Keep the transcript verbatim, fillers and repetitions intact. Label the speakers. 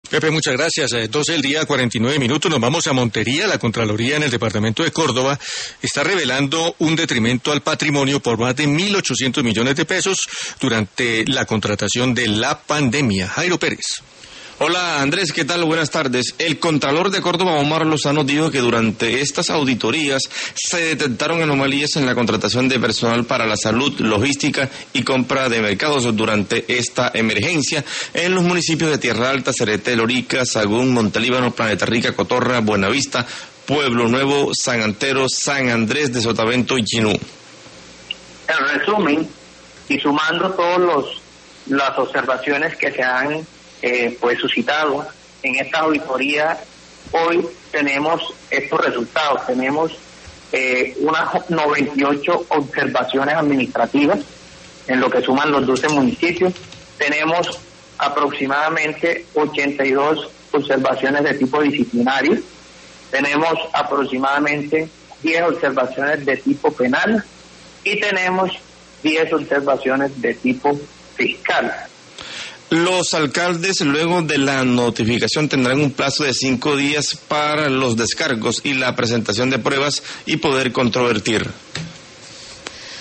Speaker 1: Pepe, muchas gracias. doce del día, cuarenta y nueve minutos. Nos vamos a Montería. La Contraloría en el departamento de Córdoba está revelando un detrimento al patrimonio por más de mil ochocientos millones de pesos durante la contratación de la pandemia. Jairo Pérez.
Speaker 2: Hola Andrés, ¿qué tal? Buenas tardes. El Contralor de Córdoba, Omar Lozano, dijo que durante estas auditorías se detectaron anomalías en la contratación de personal para la salud, logística y compra de mercados durante esta emergencia en los municipios de Tierra Alta, Cereté, Lorica, Sagún, Montelíbano, Planeta Rica, Cotorra, Buenavista, Pueblo Nuevo, San Antero, San Andrés de Sotavento y Chinú.
Speaker 3: En resumen, y sumando todos los las observaciones que se han Eh, pues suscitado en esta auditoría, hoy tenemos estos resultados. Tenemos eh, unas noventa y ocho observaciones administrativas en lo que suman los doce municipios. Tenemos aproximadamente ochenta y dos observaciones de tipo disciplinario. Tenemos aproximadamente diez observaciones de tipo penal y tenemos diez observaciones de tipo fiscal.
Speaker 2: Los alcaldes, luego de la notificación, tendrán un plazo de cinco días para los descargos y la presentación de pruebas y poder controvertir.